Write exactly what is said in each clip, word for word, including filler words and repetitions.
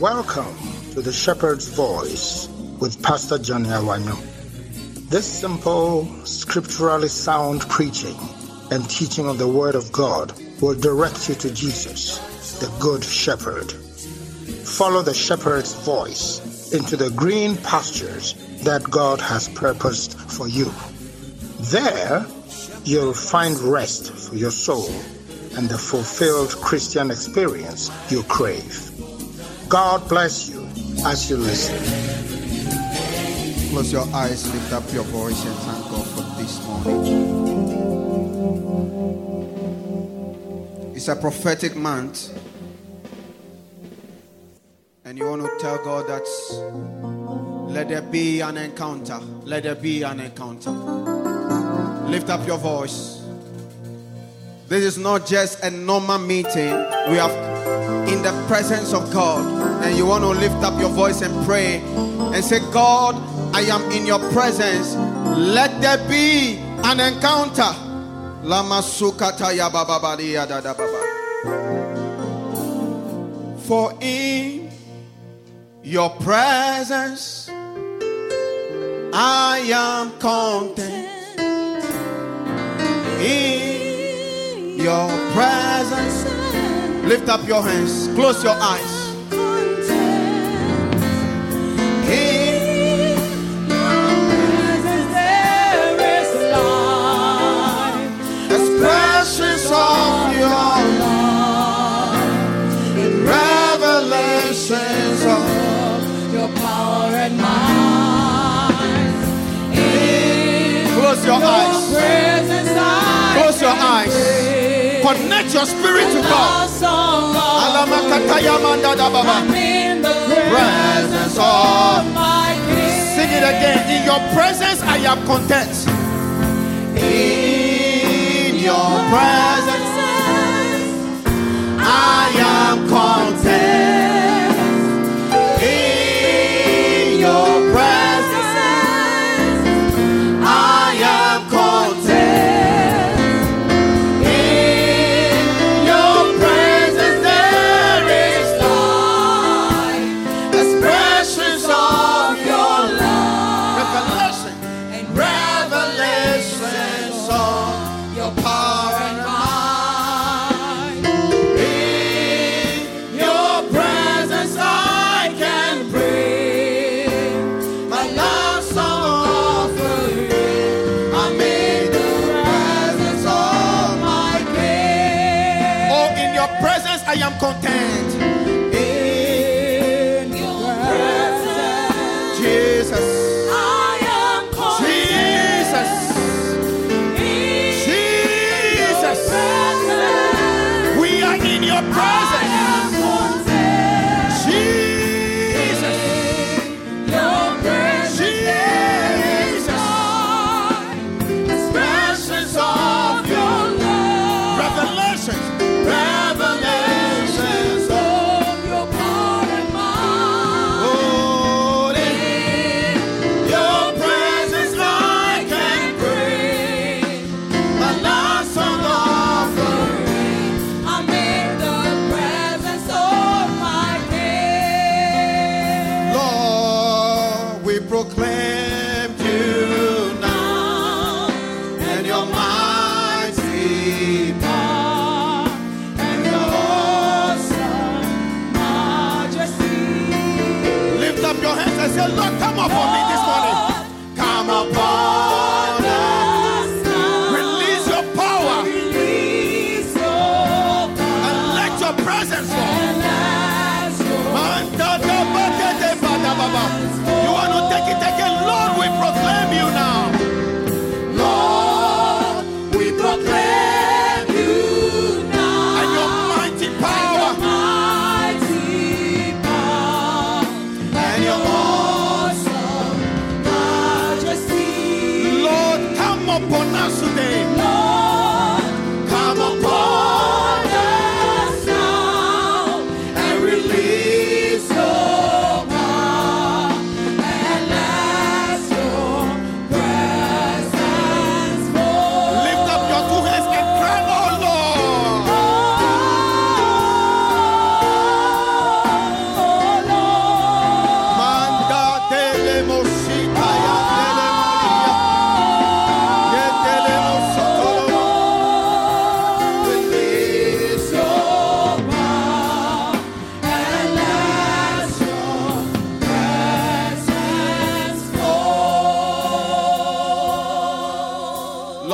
Welcome to the Shepherd's Voice with Pastor Johnny Awanyo. This simple, scripturally sound preaching and teaching of the Word of God will direct you to Jesus, the Good Shepherd. Follow the Shepherd's voice into the green pastures that God has purposed for you. There, you'll find rest for your soul and the fulfilled Christian experience you crave. God bless you as you listen. Close your eyes, lift up your voice and thank God for this morning. It's a prophetic month, and you want to tell God that let there be an encounter. Let there be an encounter. Lift up your voice. This is not just a normal meeting. We have in the presence of God, and you want to lift up your voice and pray and say, God, I am in your presence. Let there be an encounter. For in your presence I am content. In your presence, lift up your hands, close your eyes. In your presence there is life, expressions of your love, revelations of your power and might. In close your eyes. Close your eyes. Connect your spirit to God. I'm in the presence of my King. Sing it again. In your presence I am content. In your presence I am content. In your presence I am content. I am content. In your presence, Jesus. I am content. Jesus. Jesus. We are in your presence. I am content. Jesus. Your presence. Jesus. Expressions of your love. Revelations. Proclaim you now and your mighty power and your awesome majesty. Lift up your hands and say, Lord, come upon me this morning. Come upon us now. Release your power. Release your power. And let your presence fall. You want to take it again, Lord, we proclaim you now. Lord, we proclaim you now. And your mighty power. And your mighty power. And your awesome majesty. Lord, come upon us today. Lord, come upon us now and release your Lord.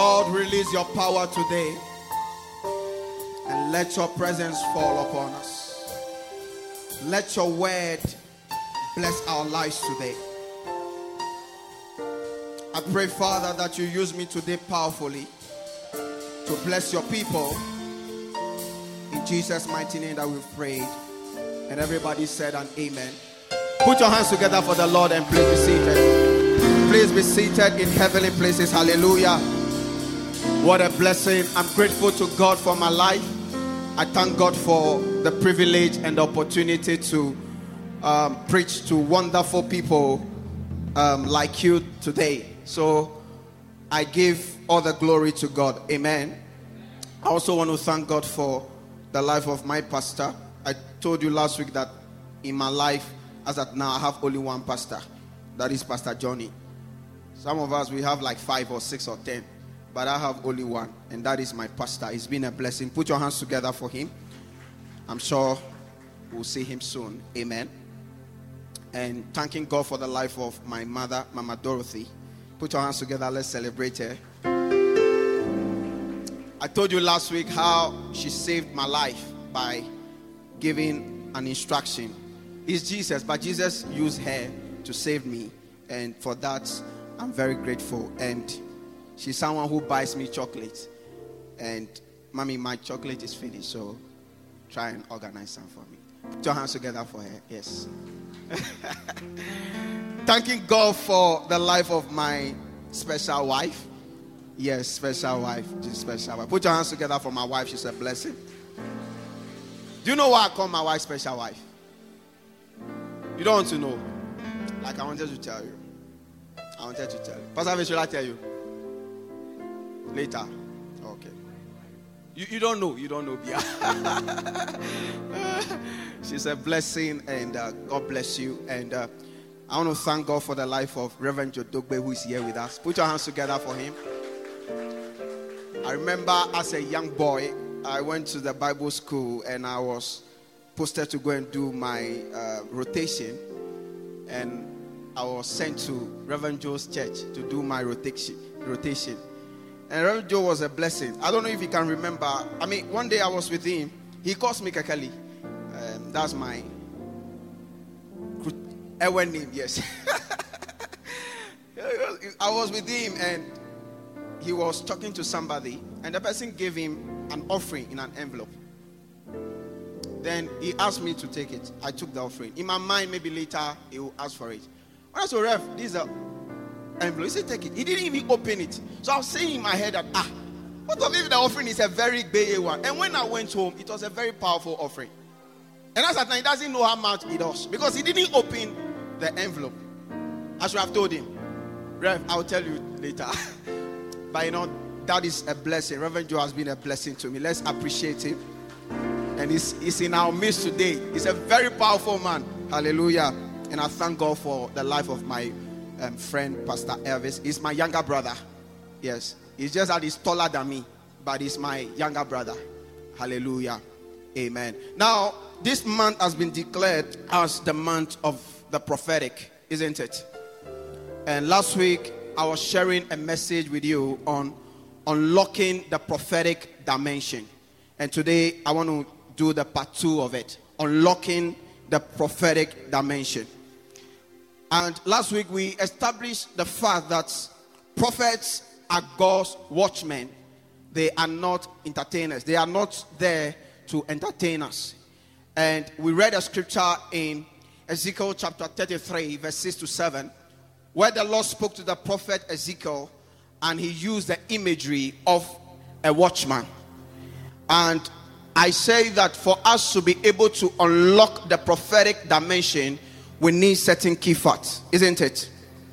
Lord, release your power today and let your presence fall upon us. Let your word bless our lives today. I pray, Father, that you use me today powerfully to bless your people. In Jesus' mighty name that we've prayed. And everybody said an amen. Put your hands together for the Lord and please be seated. Please be seated in heavenly places. Hallelujah. What a blessing. I'm grateful to God for my life. I thank God for the privilege and the opportunity to um, preach to wonderful people um, like you today. So I give all the glory to God. Amen. I also want to thank God for the life of my pastor. I told you last week that in my life, as at now, I have only one pastor. That is Pastor Johnny. Some of us, we have like five or six or ten. But I have only one. And that is my pastor. It's been a blessing. Put your hands together for him. I'm sure we'll see him soon. Amen. And thanking God for the life of my mother, Mama Dorothy. Put your hands together. Let's celebrate her. I told you last week how she saved my life by giving an instruction. It's Jesus, but Jesus used her to save me. And for that, I'm very grateful. And she's someone who buys me chocolate. And, Mommy, my chocolate is finished, so try and organize some for me. Put your hands together for her. Yes. Thanking God for the life of my special wife. Yes, special wife. Just special wife. Put your hands together for my wife. She's a blessing. Do you know why I call my wife special wife? You don't want to know. Like I wanted to tell you. I wanted to tell you. Pastor, should I tell you? Later. Okay. You, you don't know. You don't know. She's a blessing, and uh, God bless you. And uh, I want to thank God for the life of Reverend Jodogbe, who is here with us. Put your hands together for him. I remember as a young boy, I went to the Bible school and I was posted to go and do my uh, rotation. And I was sent to Reverend Joe's church to do my rotation. rotation. And Reverend Joe was a blessing. I don't know if you can remember. I mean, one day I was with him. He calls me Kakali. Um, that's my Ewen name, yes. I was with him and he was talking to somebody. And the person gave him an offering in an envelope. Then he asked me to take it. I took the offering. In my mind, maybe later he will ask for it. When I said, Rev, this is an envelope. He said, take it. He didn't even open it. So I was saying in my head that, ah, what if the offering is a very big one? And when I went home, it was a very powerful offering. And as at now, he doesn't know how much it was. Because he didn't open the envelope. I should have told him, Rev, I'll tell you later. But you know, that is a blessing. Reverend Joe has been a blessing to me. Let's appreciate him. And he's, he's in our midst today. He's a very powerful man. Hallelujah. And I thank God for the life of my um, friend, Pastor Elvis. He's my younger brother. Yes. He's just that he's taller than me. But he's my younger brother. Hallelujah. Amen. Now, this month has been declared as the month of the prophetic, isn't it? And last week, I was sharing a message with you on unlocking the prophetic dimension. And today, I want to do the part two of it. Unlocking the prophetic dimension. And last week, we established the fact that prophets are God's watchmen. They are not entertainers. They are not there to entertain us. And we read a scripture in Ezekiel chapter thirty-three, verse six to seven, where the Lord spoke to the prophet Ezekiel, and he used the imagery of a watchman. And I say that for us to be able to unlock the prophetic dimension, we need certain key facts, isn't it?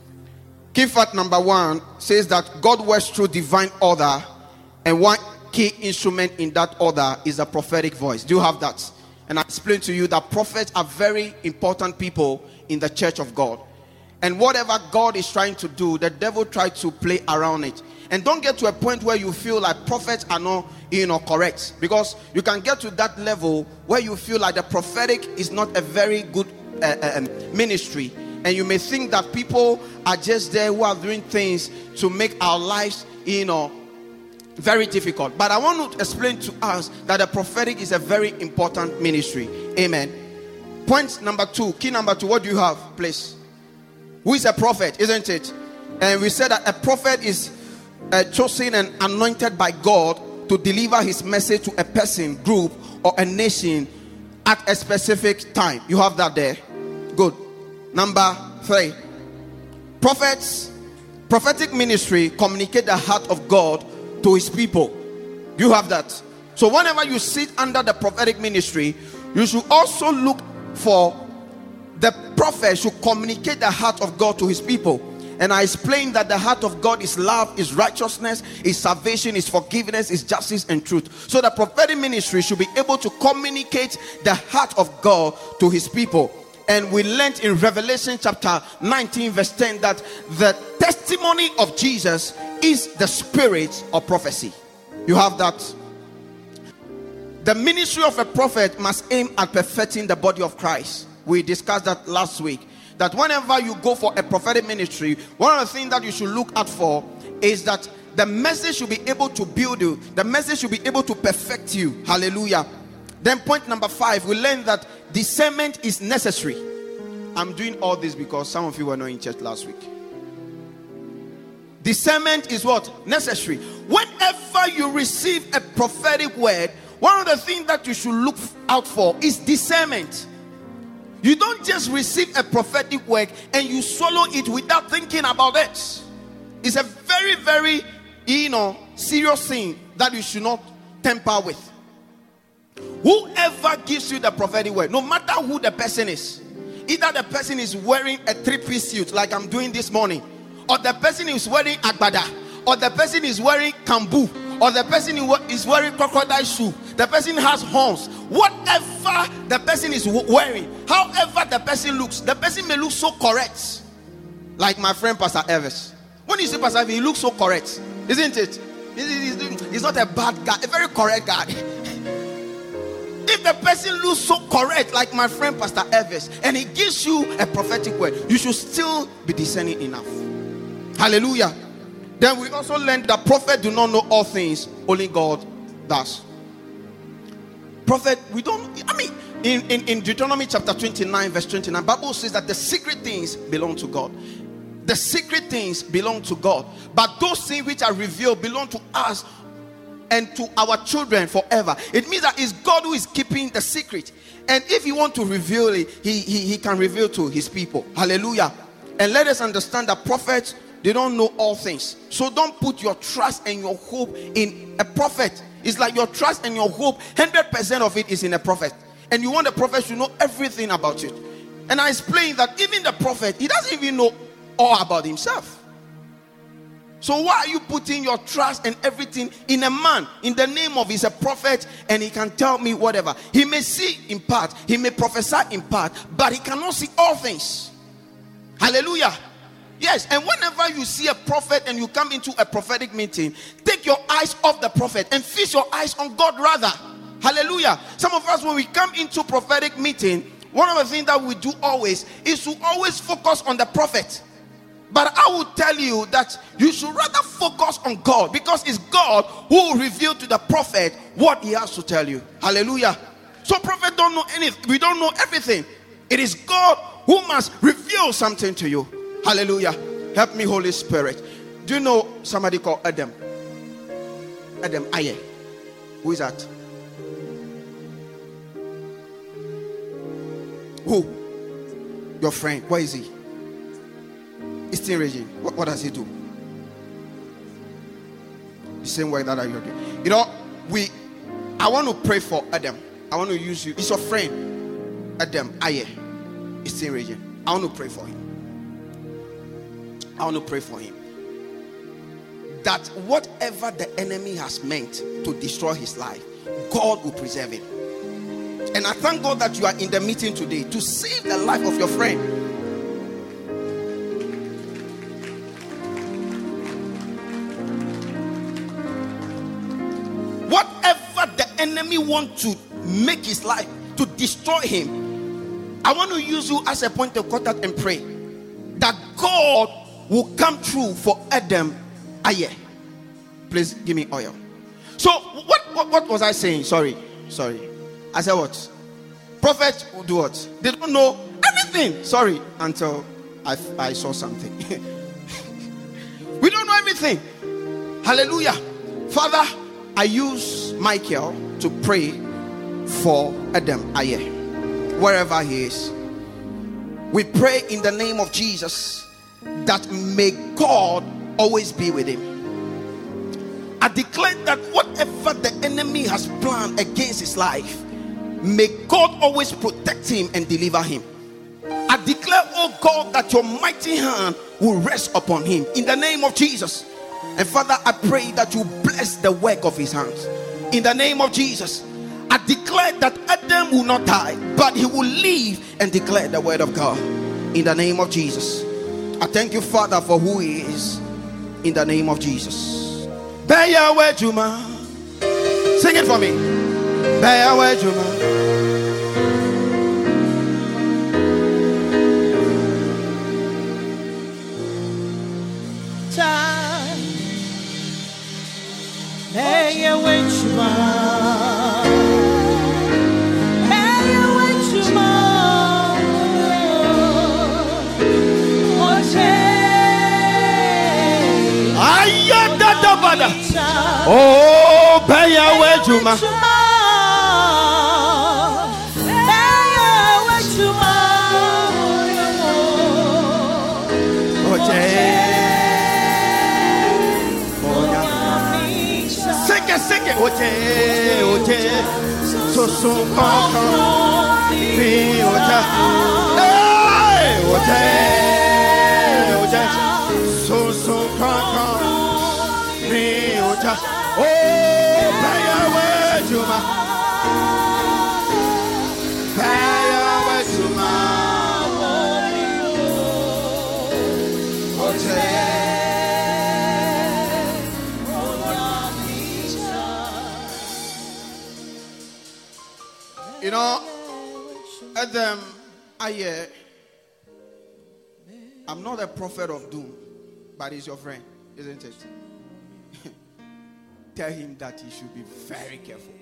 Key fact number one says that God works through divine order, and one key instrument in that order is a prophetic voice. Do you have that? And I explained to you that prophets are very important people in the church of God. And whatever God is trying to do, the devil tries to play around it. And don't get to a point where you feel like prophets are not, you know, correct. Because you can get to that level where you feel like the prophetic is not a very good uh, uh, ministry. And you may think that people are just there who are doing things to make our lives, you know, Very difficult. But I want to explain to us that the prophetic is a very important ministry. Amen. Point number two, key number two, what do you have, please? Who is a prophet, isn't it? And we said that a prophet is uh, chosen and anointed by God to deliver his message to a person, group, or a nation at a specific time. You have that there. Good. Number three. Prophets, prophetic ministry communicate the heart of God to his people. You have that. So whenever you sit under the prophetic ministry, you should also look for the prophet should communicate the heart of God to his people. And I explained that the heart of God is love, is righteousness, is salvation, is forgiveness, is justice and truth. So the prophetic ministry should be able to communicate the heart of God to his people. And we learned in Revelation chapter nineteen verse ten that the testimony of Jesus is the spirit of prophecy. You have that. The ministry of a prophet must aim at perfecting the body of Christ. We discussed that last week. That whenever you go for a prophetic ministry, one of the things that you should look out for is that the message should be able to build you. The message should be able to perfect you. Hallelujah. Then point number five, we learned that discernment is necessary. I'm doing all this because some of you were not in church last week. Discernment is what? Necessary. Whenever you receive a prophetic word, one of the things that you should look out for is discernment. You don't just receive a prophetic word and you swallow it without thinking about it. It's a very, very, you know, serious thing that you should not tamper with. Whoever gives you the prophetic word, no matter who the person is, either the person is wearing a three-piece suit like I'm doing this morning, or the person is wearing agbada, or the person is wearing kambu, or the person is wearing crocodile shoe, the person has horns, whatever the person is wearing, however the person looks, the person may look so correct, like my friend Pastor Elvis. When you say Pastor Elvis, he looks so correct, isn't it? He's not a bad guy, a very correct guy. If the person looks so correct, like my friend Pastor Elvis, and he gives you a prophetic word, you should still be discerning enough. Hallelujah. Then we also learned that prophet do not know all things, only God does. Prophet, we don't, I mean, in, in, in Deuteronomy chapter twenty-nine, verse twenty-nine, Bible says that the secret things belong to God. The secret things belong to God. But those things which are revealed belong to us and to our children forever. It means that it's God who is keeping the secret. And if he wants to reveal it, he, he, he can reveal to his people. Hallelujah. And let us understand that prophets, they don't know all things. So don't put your trust and your hope in a prophet. It's like your trust and your hope, one hundred percent of it is in a prophet. And you want the prophet to know everything about it. And I explained that even the prophet, he doesn't even know all about himself. So why are you putting your trust and everything in a man in the name of he's a prophet and he can tell me whatever? He may see in part, he may prophesy in part, but he cannot see all things. Hallelujah. Yes, and whenever you see a prophet and you come into a prophetic meeting, take your eyes off the prophet and fix your eyes on God rather. Hallelujah. Some of us, when we come into prophetic meeting, one of the things that we do always is to always focus on the prophet. But I will tell you that you should rather focus on God, because it's God who will reveal to the prophet what he has to tell you. Hallelujah. So prophet don't know anything. We don't know everything. It is God who must reveal something to you. Hallelujah. Help me, Holy Spirit. Do you know somebody called Adam? Adam Aye. Who is that? Who? Your friend. Where is he? Eastern region. What, what does he do? The same way that I heard you. You know, we I want to pray for Adam. I want to use you. It's your friend, Adam Aye, Eastern region. I want to pray for him. I want to pray for him. That whatever the enemy has meant to destroy his life, God will preserve it. And I thank God that you are in the meeting today to save the life of your friend. Whatever the enemy wants to make his life, to destroy him, I want to use you as a point of contact and pray that God will come true for Adam Aye. Please give me oil. So what, what what was I saying? Sorry, sorry. I said what? Prophets will do what? They don't know everything. Sorry, until I, I saw something. We don't know everything. Hallelujah. Father, I use Michael to pray for Adam Aye, wherever he is. We pray in the name of Jesus that may God always be with him. I declare that whatever the enemy has planned against his life, may God always protect him and deliver him. I declare, oh God, that your mighty hand will rest upon him in the name of Jesus. And Father, I pray that you bless the work of his hands in the name of Jesus. I declare that Adam will not die, but he will live and declare the word of God in the name of Jesus. I thank you, Father, for who he is in the name of Jesus. Beya Juma, sing it for me. Beya Juma. Beya Juma. Beya Juma. Oh, Beya Juma. Sing it, oje, oje, so so kaka, be oje, hey, oje, oje, so so kaka, be oje, oh, Beya Juma, Beya Juma, oje. You know, Adam, I, I'm not a prophet of doom, but he's your friend, isn't it? Tell him that he should be very careful.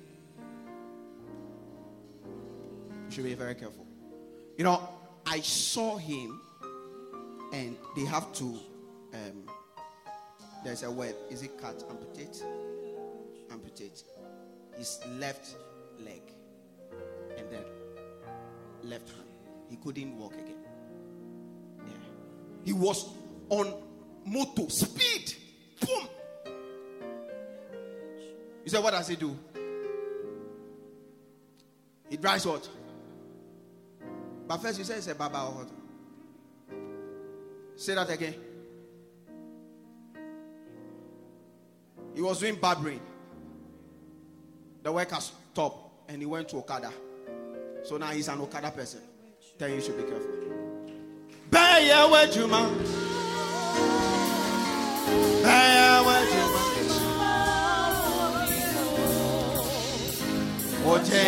You should be very careful. You know, I saw him, and they have to, um, there's a word, is it cut, amputate? Amputate. His left leg. And then left hand. He couldn't walk again. Yeah. He was on moto speed. Boom. You said, what does he do? He drives what? But first you said it's a baba or what? Say that again. He was doing barbering. The worker stopped and he went to Okada. So now he's an Okada person. Tell you, you should be careful. Beya Juma. Beya Juma. Oje.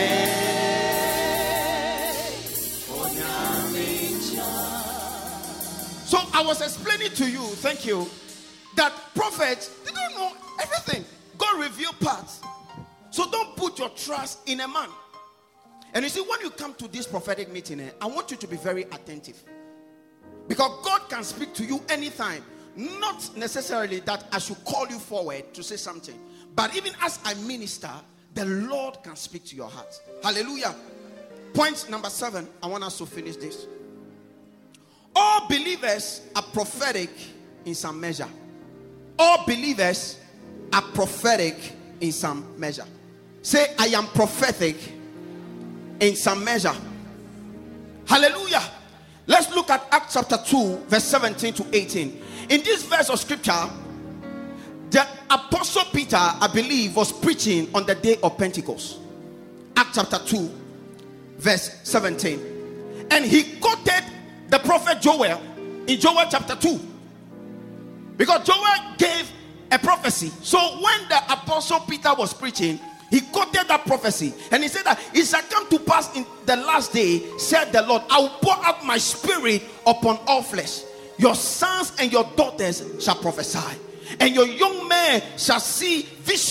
So I was explaining to you, thank you, that prophets, they don't know everything. God revealed parts. So don't put your trust in a man. And you see, when you come to this prophetic meeting, eh, I want you to be very attentive. Because God can speak to you anytime. Not necessarily that I should call you forward to say something. But even as I minister, the Lord can speak to your heart. Hallelujah. Point number seven. I want us to finish this. All believers are prophetic in some measure. All believers are prophetic in some measure. Say, I am prophetic in some measure. Hallelujah. Let's look at Acts chapter two, verse seventeen to eighteen. In this verse of scripture, the apostle Peter, I believe, was preaching on the day of Pentecost. Acts chapter two, verse seventeen. And he quoted the prophet Joel in Joel chapter two. Because Joel gave a prophecy. So when the apostle Peter was preaching, he quoted that prophecy. And he said that it shall come to pass in the last day, said the Lord, I will pour out my spirit upon all flesh. Your sons and your daughters shall prophesy. And your young men shall see vision,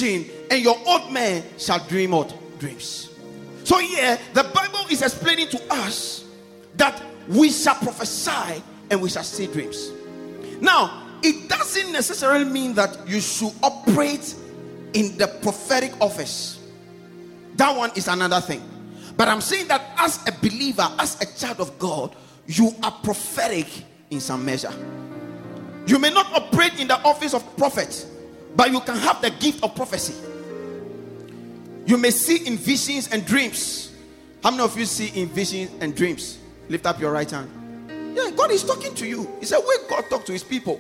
and your old man shall dream what? Dreams. So here, the Bible is explaining to us that we shall prophesy and we shall see dreams. Now, it doesn't necessarily mean that you should operate in the prophetic office. That one is another thing. But I'm saying that as a believer, as a child of God, you are prophetic in some measure. You may not operate in the office of prophet, but you can have the gift of prophecy. You may see in visions and dreams. How many of you see in visions and dreams? Lift up your right hand. Yeah, God is talking to you. It's a way God talks to his people.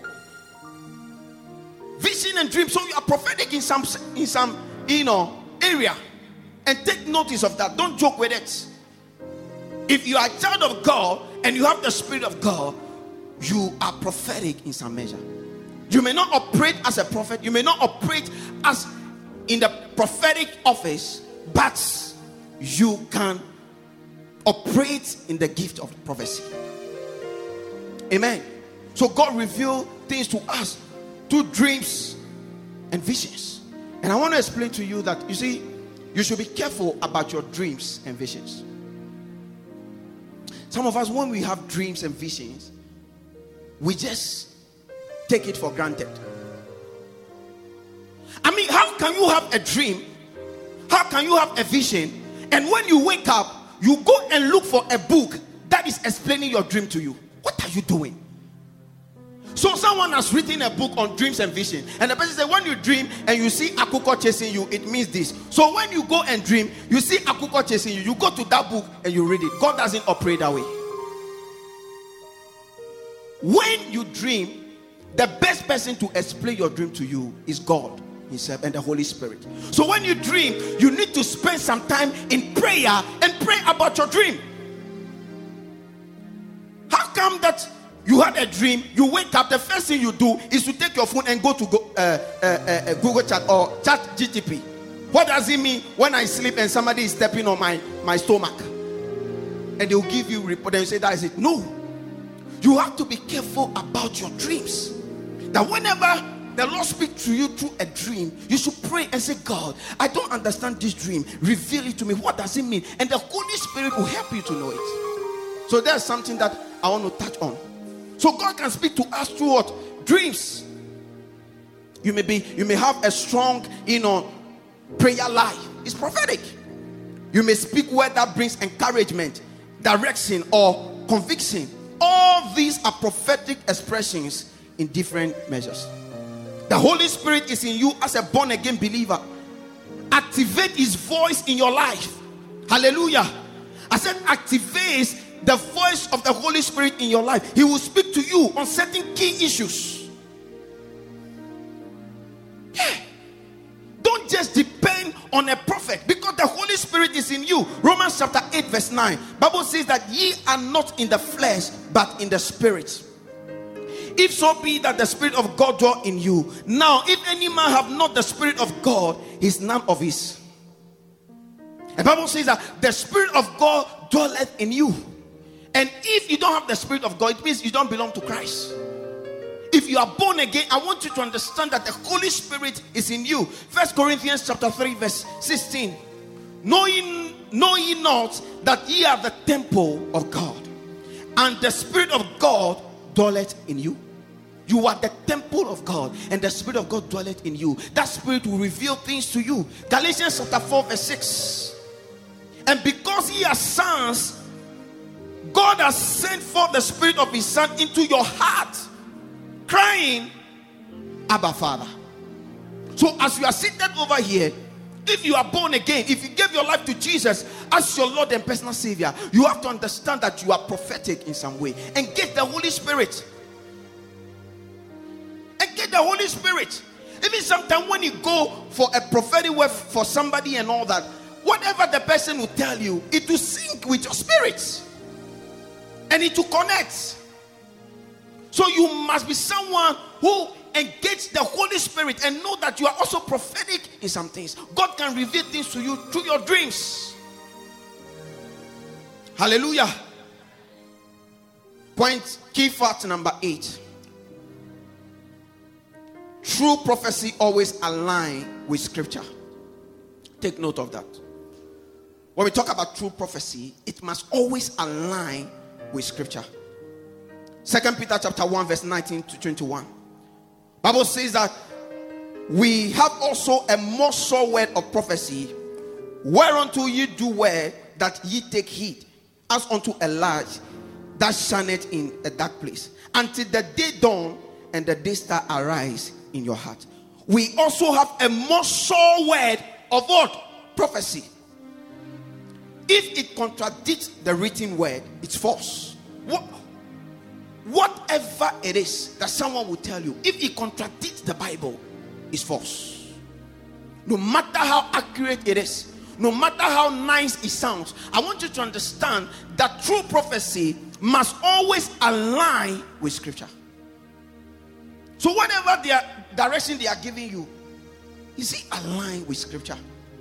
Vision and dreams. So you are prophetic in some in some you know area. And take notice of that. Don't joke with it. If you are a child of God and you have the Spirit of God, you are prophetic in some measure. You may not operate as a prophet. You may not operate as in the prophetic office, but you can operate in the gift of prophecy. Amen. So God revealed things to us through dreams and visions. And I want to explain to you that, you see, you should be careful about your dreams and visions. Some of us, when we have dreams and visions, we just take it for granted. I mean, how can you have a dream? How can you have a vision? And when you wake up, you go and look for a book that is explaining your dream to you. What are you doing? So someone has written a book on dreams and vision, and the person said, when you dream and you see Akuko chasing you, it means this. So when you go and dream, you see Akuko chasing you, you go to that book and you read it. God doesn't operate that way. When you dream, the best person to explain your dream to you is God himself and the Holy Spirit. So when you dream, you need to spend some time in prayer and pray about your dream. How come that you had a dream, you wake up, the first thing you do is to take your phone and go to go, uh, uh, uh, Google Chat or Chat G T P? What does it mean when I sleep and somebody is stepping on my, my stomach? And they will give you report and you say, that is it. No. You have to be careful about your dreams. That whenever the Lord speaks to you through a dream, you should pray and say, God, I don't understand this dream. Reveal it to me. What does it mean? And the Holy Spirit will help you to know it. So there's something that I want to touch on. So God can speak to us through what? Dreams. You may be, you may have a strong, you know, prayer life. It's prophetic. You may speak word that brings encouragement, direction, or conviction. All these are prophetic expressions in different measures. The Holy Spirit is in you as a born-again believer. Activate his voice in your life. Hallelujah. I said activate the voice of the Holy Spirit in your life. He will speak to you on certain key issues. Yeah. Don't just depend on a prophet, because the Holy Spirit is in you. Romans chapter eight verse nine. Bible says that ye are not in the flesh, but in the spirit. If so be that the Spirit of God dwell in you. Now, if any man have not the Spirit of God, he is none of his. The Bible says that the Spirit of God dwelleth in you. And if you don't have the Spirit of God, it means you don't belong to Christ. If you are born again, I want you to understand that the Holy Spirit is in you. First Corinthians chapter three verse sixteen. Know ye, know ye not that ye are the temple of God, and the Spirit of God dwelleth in you? You are the temple of God, and the Spirit of God dwelleth in you. That Spirit will reveal things to you. Galatians chapter four verse six. And because ye are sons, God has sent forth the Spirit of his Son into your heart, crying, Abba, Father. So as you are seated over here, if you are born again, if you gave your life to Jesus as your Lord and personal Savior, you have to understand that you are prophetic in some way. And get the Holy Spirit. And get the Holy Spirit. Even sometimes when you go for a prophetic word for somebody and all that, whatever the person will tell you, it will sync with your spirit. And it will connect. So you must be someone who engage the Holy Spirit and know that you are also prophetic in some things. God can reveal things to you through your dreams. Hallelujah. Point, key fact number eight. True prophecy always align with scripture. Take note of that. When we talk about true prophecy, it must always align with scripture. Second Peter chapter one verse nineteen to twenty-one. Bible says that we have also a more sure word of prophecy, whereunto ye do well that ye take heed, as unto a light that shineth in a dark place, until the day dawn and the day star arise in your heart. We also have a more sure word of what? Prophecy. If it contradicts the written word, it's false. What, whatever it is that someone will tell you, if it contradicts the Bible, it's false. No matter how accurate it is, no matter how nice it sounds, I want you to understand that true prophecy must always align with scripture. So whatever their direction they are giving you, is it aligned with scripture?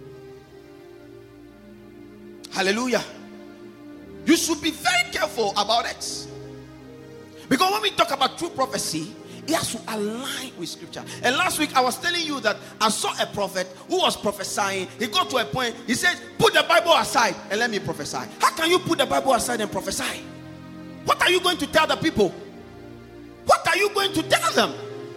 Hallelujah. You should be very careful about it. Because when we talk about true prophecy, it has to align with scripture. And last week I was telling you that I saw a prophet who was prophesying. He got to a point, he said, put the Bible aside and let me prophesy. How can you put the Bible aside and prophesy? What are you going to tell the people? What are you going to tell them?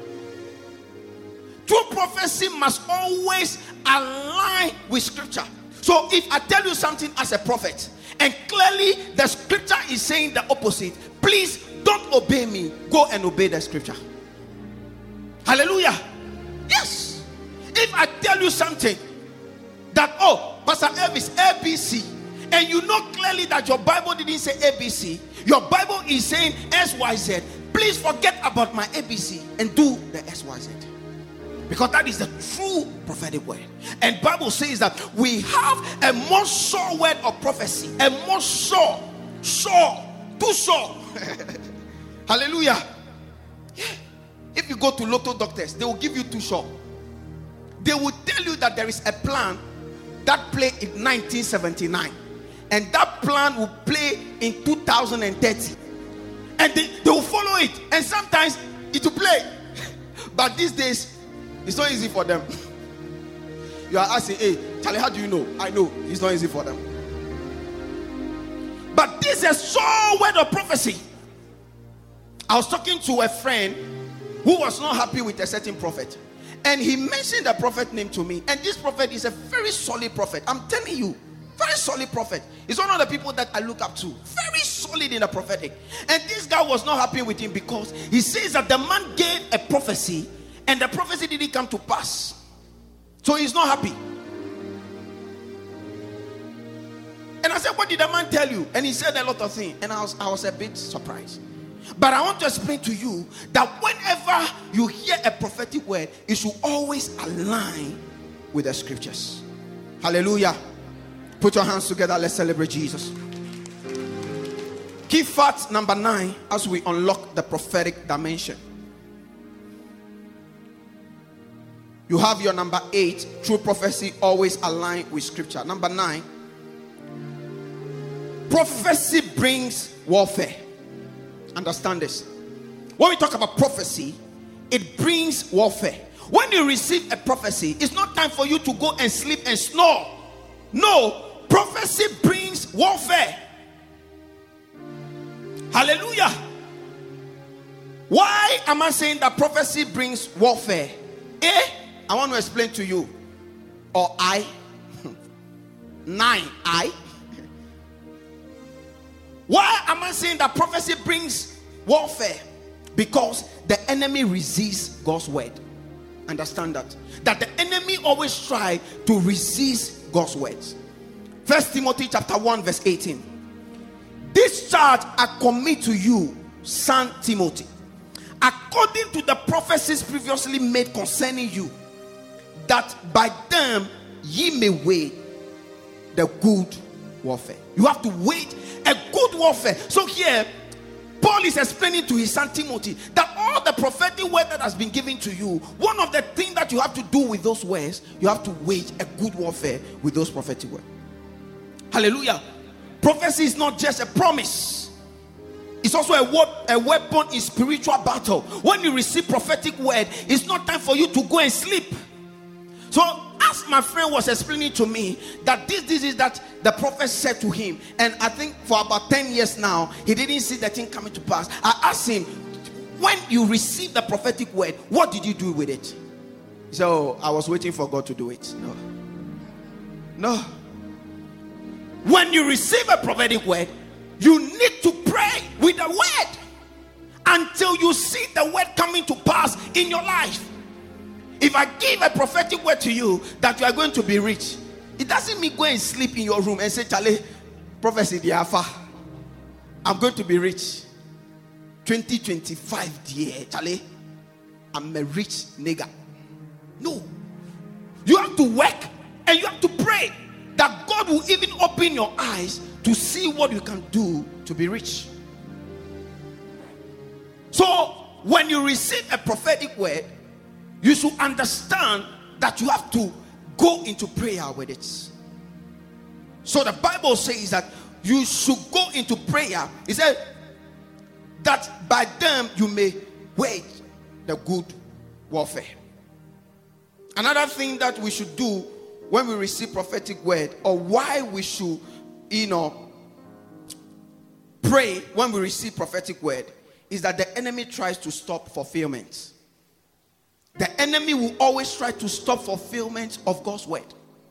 True prophecy must always align with scripture. So if I tell you something as a prophet and clearly the scripture is saying the opposite, please don't obey me. Go and obey the scripture. Hallelujah. Yes. If I tell you something that, oh, Pastor Elvis, A B C, and you know clearly that your Bible didn't say A B C, your Bible is saying S Y Z, please forget about my A B C and do the S Y Z. Because that is the true prophetic word. And Bible says that we have a more sure word of prophecy. A more sure, sure, too sure. Hallelujah. Yeah. If you go to Lotto doctors, they will give you too sure. They will tell you that there is a plan that played in nineteen seventy-nine. And that plan will play in two thousand thirty. And they, they will follow it. And sometimes it will play. But these days, it's not easy for them. You are asking, hey, Charlie, how do you know? I know it's not easy for them. But this is a sure word of prophecy. I was talking to a friend who was not happy with a certain prophet. And he mentioned the prophet name to me. And this prophet is a very solid prophet. I'm telling you, very solid prophet. He's one of the people that I look up to. Very solid in the prophetic. And this guy was not happy with him because he says that the man gave a prophecy and the prophecy didn't come to pass. So he's not happy. And I said, what did the man tell you? And he said a lot of things. And I was, I was a bit surprised. But I want to explain to you that whenever you hear a prophetic word, it should always align with the scriptures. Hallelujah. Put your hands together. Let's celebrate Jesus. Key fact number nine as we unlock the prophetic dimension. You have your number eight. True prophecy always align with scripture. Number nine. Prophecy brings warfare. Understand this. When we talk about prophecy, it brings warfare. When you receive a prophecy, it's not time for you to go and sleep and snore. No, prophecy brings warfare. Hallelujah. Why am I saying that prophecy brings warfare? Eh? I want to explain to you. Or I. Nine. I. Why am I saying that prophecy brings warfare? Because the enemy resists God's word. Understand that. That the enemy always tries to resist God's words. First Timothy chapter one verse eighteen. This charge I commit to you, son Timothy, according to the prophecies previously made concerning you, that by them ye may wage the good warfare. You have to wage a good warfare. So here, Paul is explaining to his son Timothy that all the prophetic word that has been given to you, one of the things that you have to do with those words, you have to wage a good warfare with those prophetic words. Hallelujah. Prophecy is not just a promise. It's also a, wo- a weapon in spiritual battle. When you receive prophetic word, it's not time for you to go and sleep. So as my friend was explaining to me that this, this is that the prophet said to him, and I think for about ten years now, he didn't see the thing coming to pass. I asked him, when you received the prophetic word, what did you do with it? So I was waiting for God to do it. No. No. When you receive a prophetic word, you need to pray with the word until you see the word coming to pass in your life. If I give a prophetic word to you that you are going to be rich, it doesn't mean go and sleep in your room and say, Charlie, prophecy the alpha, I'm going to be rich. twenty twenty-five, dear Charlie, I'm a rich nigger. No. You have to work and you have to pray that God will even open your eyes to see what you can do to be rich. So when you receive a prophetic word, you should understand that you have to go into prayer with it. So the Bible says that you should go into prayer. It said that by them you may wage the good warfare. Another thing that we should do when we receive prophetic word, or why we should, you know, pray when we receive prophetic word, is that the enemy tries to stop fulfillment. The enemy will always try to stop fulfillment of God's word.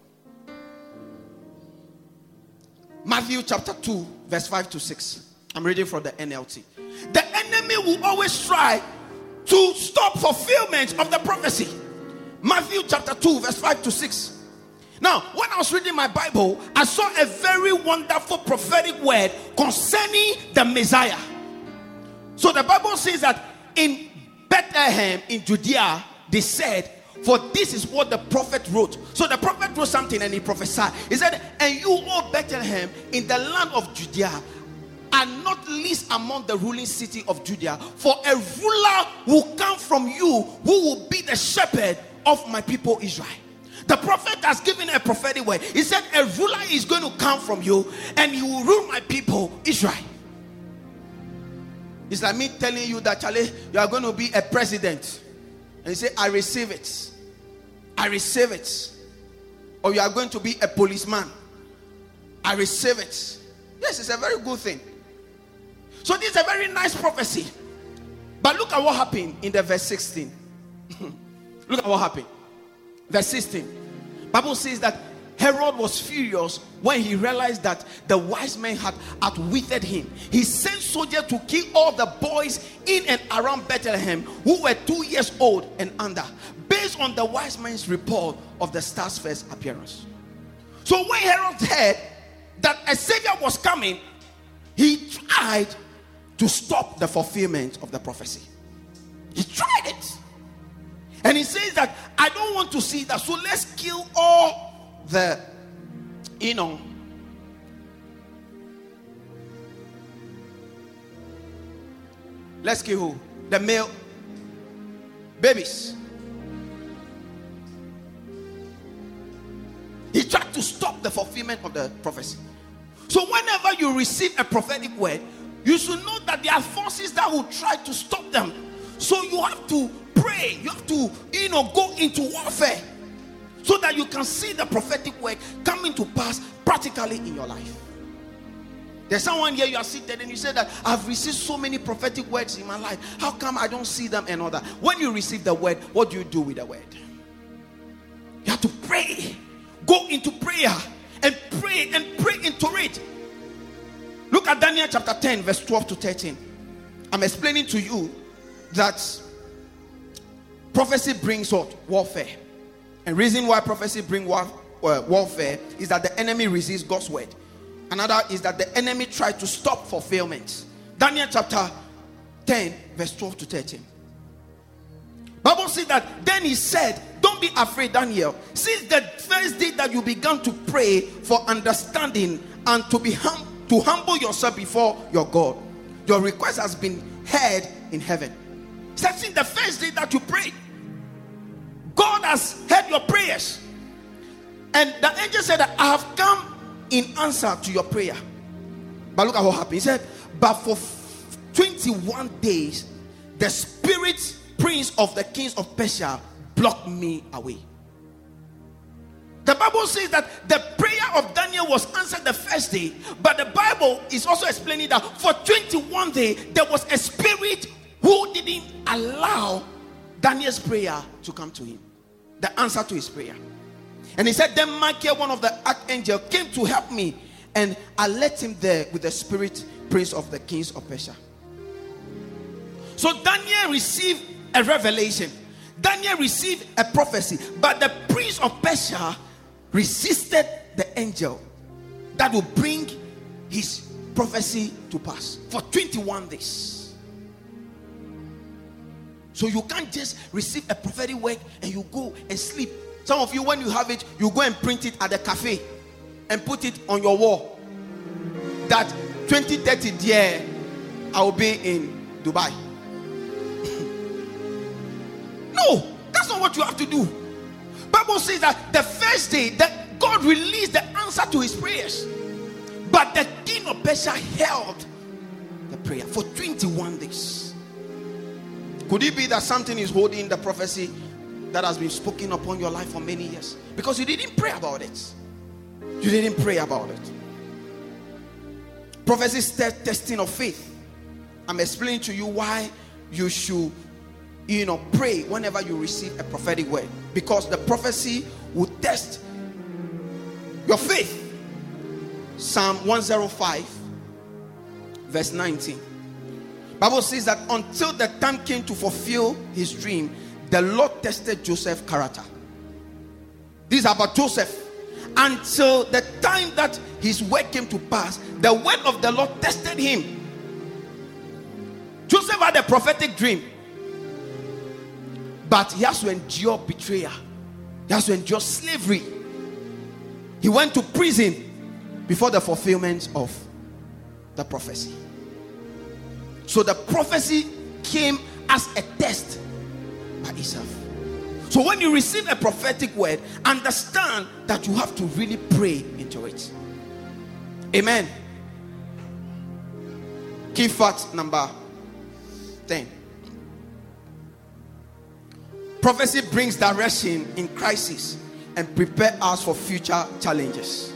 Matthew chapter two, verse five to six. I'm reading from the N L T. The enemy will always try to stop fulfillment of the prophecy. Matthew chapter two, verse five to six. Now, when I was reading my Bible, I saw a very wonderful prophetic word concerning the Messiah. So the Bible says that in Bethlehem, in Judea, they said, for this is what the prophet wrote. So the prophet wrote something and he prophesied. He said, and you, O Bethlehem, in the land of Judea, are not least among the ruling city of Judea, for a ruler will come from you who will be the shepherd of my people Israel. The prophet has given a prophetic word. He said a ruler is going to come from you and he will rule my people Israel. It's like me telling you that, Charlie, you are going to be a president. And you say, I receive it. I receive it. Or you are going to be a policeman. I receive it. Yes, it's a very good thing. So this is a very nice prophecy. But look at what happened in the verse sixteen. Look at what happened. Verse sixteen. Bible says that Herod was furious when he realized that the wise men had outwitted him. He sent soldiers to kill all the boys in and around Bethlehem who were two years old and under, based on the wise men's report of the star's first appearance. So when Herod heard that a savior was coming, he tried to stop the fulfillment of the prophecy. He tried it. And he says that I don't want to see that, so let's kill all the, you know, let's kill who? The male babies. He tried to stop the fulfillment of the prophecy. So whenever you receive a prophetic word, you should know that there are forces that will try to stop them. So you have to pray. You have to, you know, go into warfare so that you can see the prophetic word coming to pass practically in your life. There's someone here, you are seated and you say that I've received so many prophetic words in my life. How come I don't see them and all that? When you receive the word, what do you do with the word? You have to pray. Go into prayer and pray and pray into it. Look at Daniel chapter ten, verse twelve to thirteen. I'm explaining to you that prophecy brings what? Warfare. And reason why prophecy brings war, uh, warfare is that the enemy resists God's word. Another is that the enemy tries to stop fulfillment. Daniel chapter ten, verse twelve to thirteen. Bible says that then he said, don't be afraid, Daniel. Since the first day that you began to pray for understanding and to be hum- to humble yourself before your God, your request has been heard in heaven. Since the first day that you prayed, God has heard your prayers. And the angel said that I have come in answer to your prayer. But look at what happened. He said, but for twenty-one days, the spirit prince of the kings of Persia blocked me away. The Bible says that the prayer of Daniel was answered the first day, but the Bible is also explaining that for twenty-one days there was a spirit who didn't allow Daniel's prayer to come to him, the answer to his prayer. And he said, then Michael, one of the archangels, came to help me, and I left him there with the spirit prince of the kings of Persia. So Daniel received a revelation. Daniel received a prophecy, but the prince of Persia resisted the angel that will bring his prophecy to pass for twenty-one days. So you can't just receive a prophetic word and you go and sleep. Some of you, when you have it, you go and print it at the cafe and put it on your wall. That twenty thirty, dear, I will be in Dubai. No, that's not what you have to do. Bible says that the first day that God released the answer to his prayers, but the king of Persia held the prayer for twenty-one days. Could it be that something is holding the prophecy that has been spoken upon your life for many years? Because you didn't pray about it. You didn't pray about it. Prophecy is testing of faith. I'm explaining to you why you should, you know, pray whenever you receive a prophetic word, because the prophecy will test your faith. Psalm one oh five verse nineteen. Bible says that until the time came to fulfill his dream, the Lord tested Joseph's character. This is about Joseph. Until the time that his word came to pass, the word of the Lord tested him. Joseph had a prophetic dream, but he has to endure betrayal. He has to endure slavery. He went to prison before the fulfillment of the prophecy. So the prophecy came as a test by itself. So when you receive a prophetic word, understand that you have to really pray into it. Amen. Key fact number ten. Prophecy brings direction in crisis and prepare us for future challenges.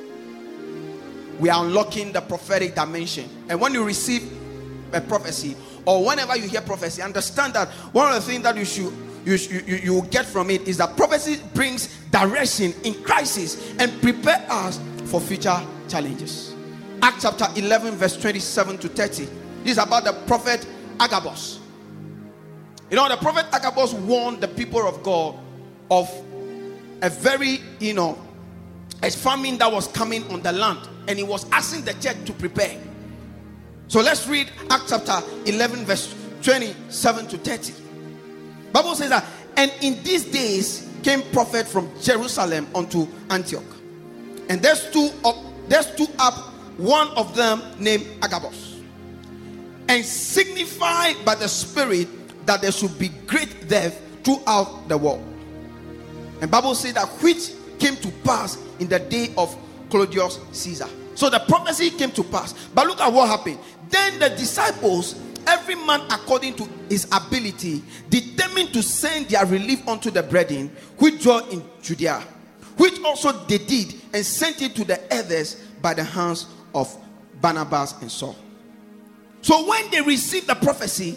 We are unlocking the prophetic dimension. And when you receive a prophecy, or whenever you hear prophecy, understand that one of the things that you should you, you, you will get from it is that prophecy brings direction in crisis and prepare us for future challenges. Acts chapter eleven verse twenty-seven to thirty. This is about the prophet Agabus. You know, the prophet Agabus warned the people of God of a very, you know, a famine that was coming on the land, and he was asking the church to prepare. So let's read Acts chapter eleven verse twenty-seven to thirty. Bible says that, and in these days came prophet from Jerusalem unto Antioch, and there stood up, there stood up one of them named Agabus, and signified by the Spirit that there should be great death throughout the world. And Bible says that which came to pass in the day of Claudius Caesar. So the prophecy came to pass. But look at what happened. Then the disciples, every man according to his ability, determined to send their relief unto the brethren which dwell in Judea, which also they did, and sent it to the others by the hands of Barnabas and Saul. So when they received the prophecy,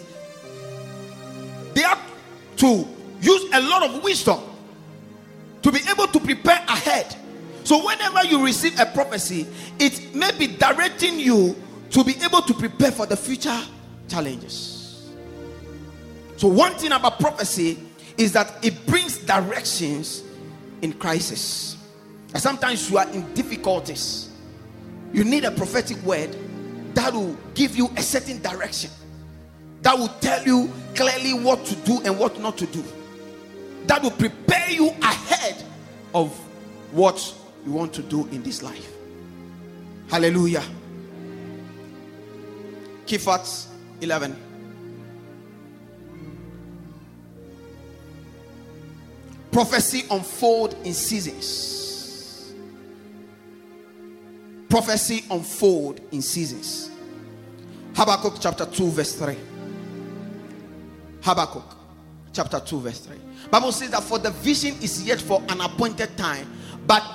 they had to use a lot of wisdom to be able to prepare ahead. So whenever you receive a prophecy, it may be directing you to be able to prepare for the future challenges. So one thing about prophecy is that it brings directions in crisis. And sometimes you are in difficulties. You need a prophetic word that will give you a certain direction, that will tell you clearly what to do and what not to do, that will prepare you ahead of what you want to do in this life. Hallelujah. Key facts eleven. Prophecy unfold in seasons. Prophecy unfold in seasons. Habakkuk chapter two verse three. Habakkuk chapter two verse three. Bible says that for the vision is yet for an appointed time, but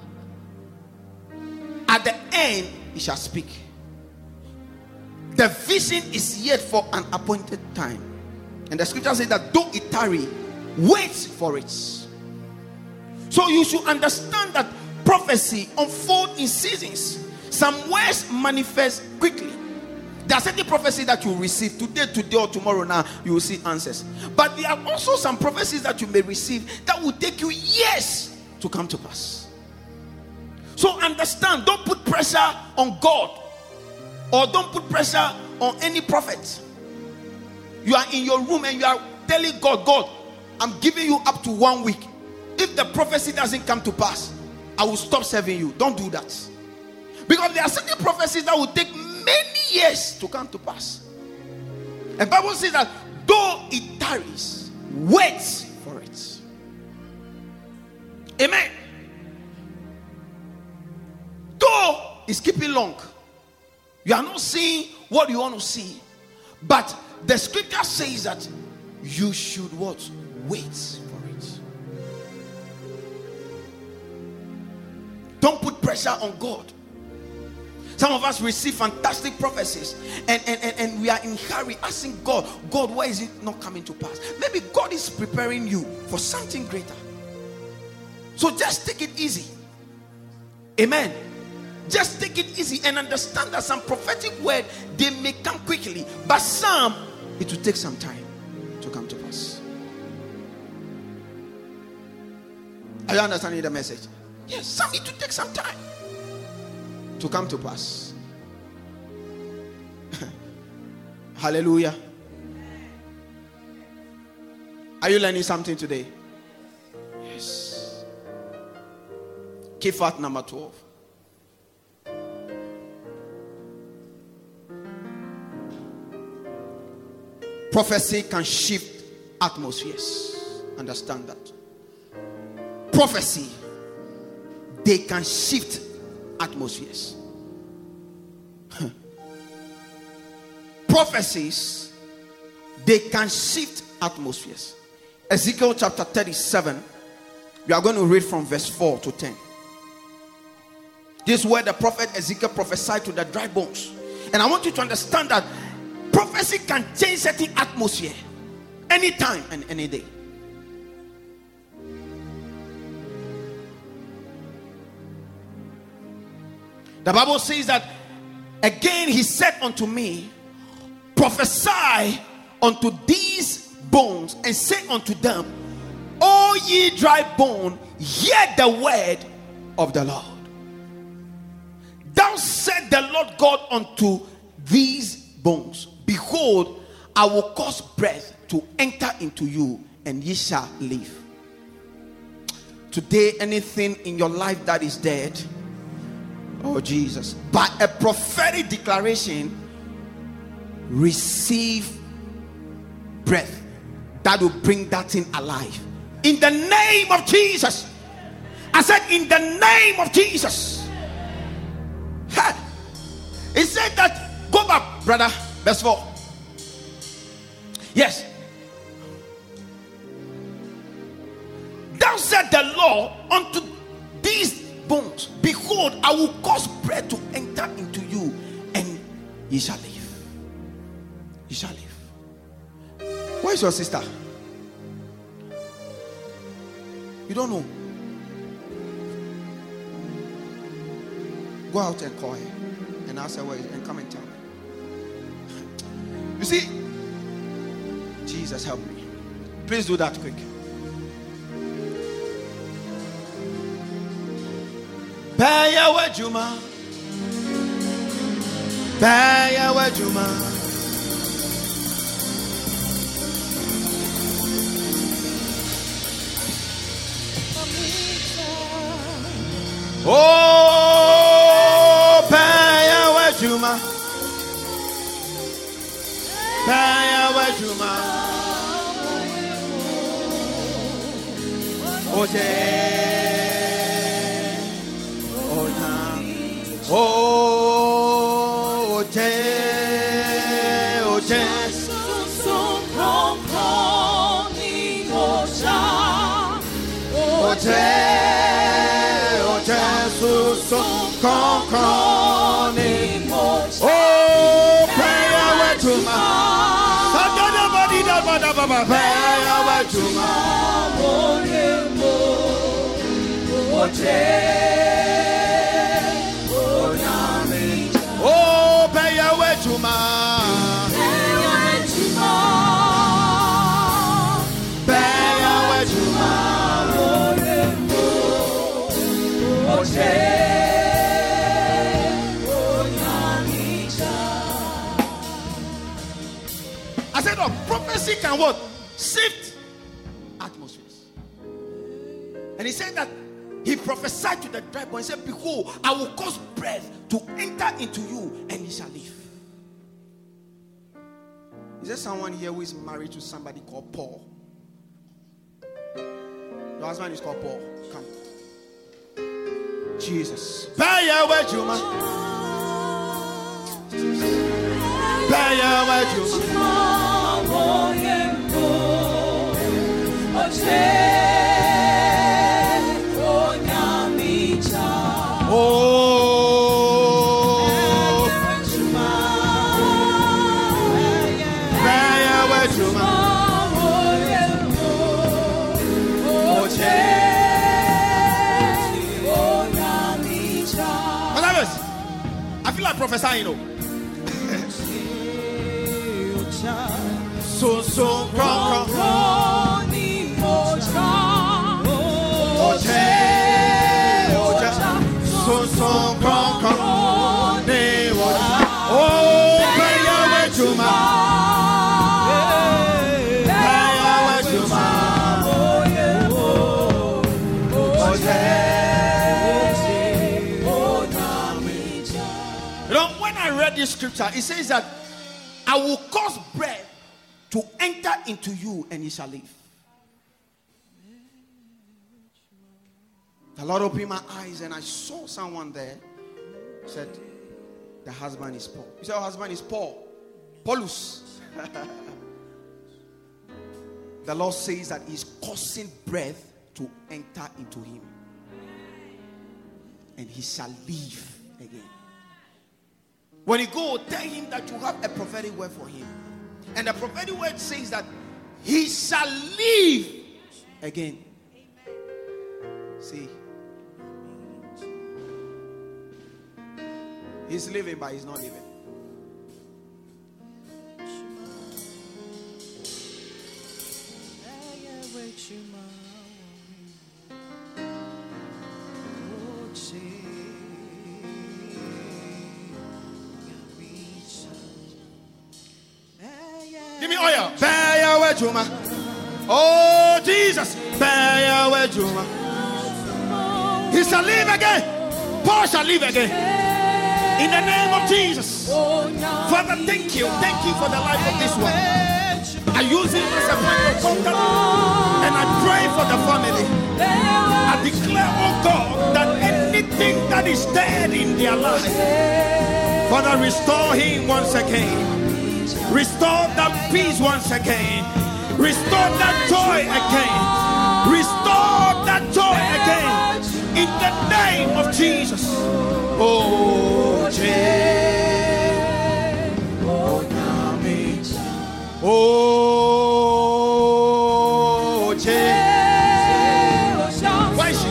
at the end he shall speak. The vision is yet for an appointed time. And the scripture says that though it tarry, wait for it. So you should understand that prophecy unfolds in seasons. Some words manifest quickly. There are certain prophecies that you receive today, today or tomorrow. Now you will see answers. But there are also some prophecies that you may receive that will take you years to come to pass. So understand, don't put pressure on God, or don't put pressure on any prophet. You are in your room and you are telling God, God, I'm giving you up to one week. If the prophecy doesn't come to pass, I will stop serving you. Don't do that. Because there are certain prophecies that will take many years to come to pass. And the Bible says that though it tarries, wait for it. Amen. Though it's keeping long, you are not seeing what you want to see, but the scripture says that you should what? Wait for it. Don't put pressure on God. Some of us receive fantastic prophecies and, and, and, and we are in hurry asking God, God, why is it not coming to pass? Maybe God is preparing you for something greater. So just take it easy. Amen. Just take it easy and understand that some prophetic word, they may come quickly, but some, it will take some time to come to pass. Are you understanding the message? Yes, some it will take some time to come to pass. Hallelujah. Are you learning something today? Yes. Key fact number twelve. Prophecy can shift atmospheres. Understand that. Prophecy, they can shift atmospheres. Prophecies, they can shift atmospheres. Ezekiel chapter thirty-seven, we are going to read from verse four to ten. This is where the prophet Ezekiel prophesied to the dry bones. And I want you to understand that prophecy can change certain atmosphere anytime and any day. The Bible says that again he said unto me, prophesy unto these bones and say unto them, O ye dry bone, hear the word of the Lord. Thou said the Lord God unto these bones, behold, I will cause breath to enter into you, and ye shall live. Today, anything in your life that is dead, oh Jesus, by a prophetic declaration, receive breath that will bring that thing alive. In the name of Jesus. I said, in the name of Jesus. Ha. It said that, go back, brother, verse four. Yes. Thou said the Lord unto these bones, behold, I will cause breath to enter into you, and ye shall live. Ye shall live. Where is your sister? You don't know. Go out and call her and ask her where is, and come and tell me. You see, Jesus help me. Please do that quick. Baya wajuma, Baya wajuma. Oh, Baya wajuma, Baya wajuma. Oje. Oh, oje, oje, oje, Concon. Oh, pay away to my. Pay away to my. Oh, pay away to my. I said, oh, prophecy can what? Shift atmospheres. And he said that he prophesied to the dry bone and said, behold, I will cause breath to enter into you and you shall live. Is there someone here who is married to somebody called Paul? Your husband is called Paul. Come. Jesus. Pay away, Juma. Pay away, Juma. Professor, you know. So so cron cron so so cron cron oh pay away to my pay away to my you know, when I read this scripture, it says that I will cause breath to enter into you and you shall live. The Lord opened my eyes and I saw someone there. Said, the husband is Paul. You said, your husband is Paul. Paulus. The Lord says that he's causing breath to enter into him. And he shall live again. When you go, tell him that you have a prophetic word for him. And the prophetic word says that he shall live again. See, he's living, but he's not living. Give me oil. Bear away, Juma. Oh, Jesus. Bear away, Juma. He shall live again. Paul shall live again. In the name of Jesus. Father, thank you. Thank you for the life of this one. I use him as a point of contact. And I pray for the family. I declare, oh God, that anything that is dead in their life, Father, restore him once again. Restore that peace once again. Restore that joy again. Restore that joy again. In the name of Jesus. Oh, Jesus. Oh, Jesus. Why is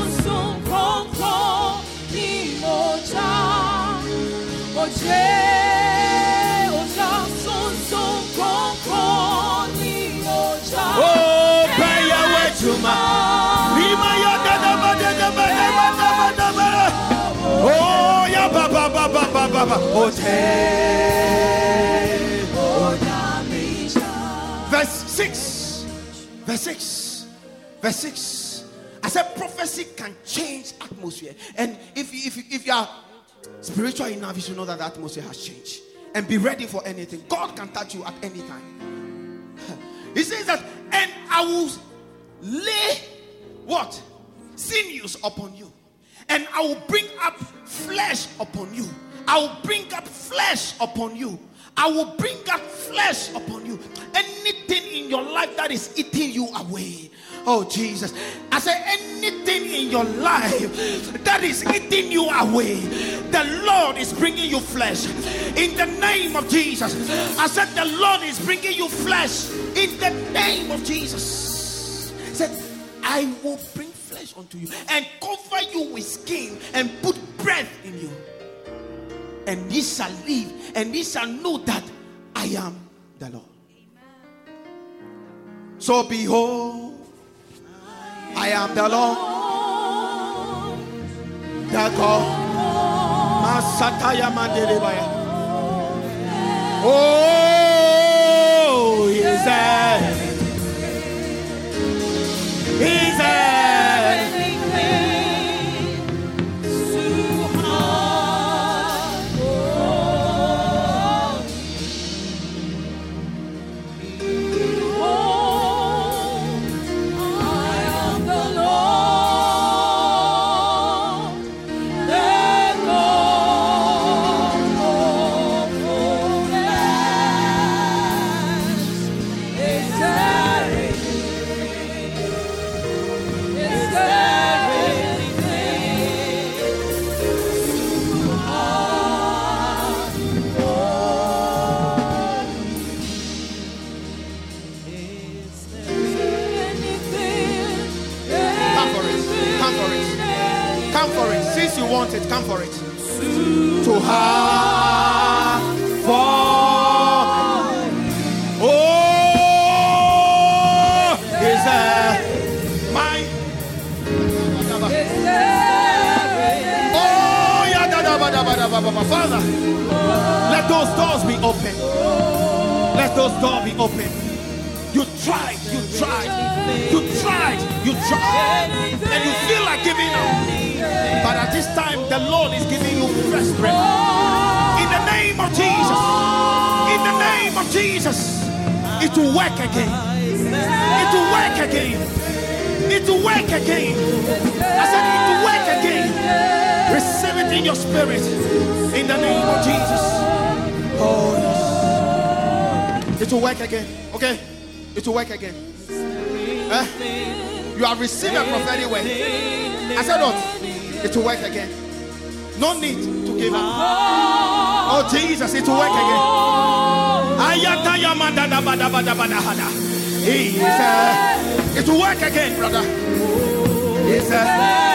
she? Oh, yeah, Baba, Baba, Baba, verse six, verse six, verse six. I said prophecy can change atmosphere, and if if if you are spiritual enough, you should know that the atmosphere has changed, and be ready for anything. God can touch you at any time. He says that, and I will lay what? Sinews upon you. And I will bring up flesh upon you. I will bring up flesh upon you. I will bring up flesh upon you. Anything in your life that is eating you away. Oh, Jesus. I say anything in in your life that is eating you away, the Lord is bringing you flesh in the name of Jesus. I said the Lord is bringing you flesh in the name of Jesus. He said, I will bring flesh unto you and cover you with skin and put breath in you, and ye shall live, and ye shall know that I am the Lord. So behold, I am the Lord, the God. Oh, He is there. He's there. Want it, come for it. To have for oh is there my oh yeah da da ba da ba da ba ba. Father, let those doors be open. Let those doors be open. You tried, you tried, you tried, you tried, and you feel like giving up. But at this time, the Lord is giving you fresh breath. In the name of Jesus. In the name of Jesus. It will work again. It will work again. It will work again. I said it will work again. Receive it in your spirit. In the name of Jesus. Oh, yes. It will work again. Okay? It will work again. Eh? You have received a prophetic word. I said what? It will work again. No need to give up. Oh Jesus, it will work again. It will work again, brother. It's a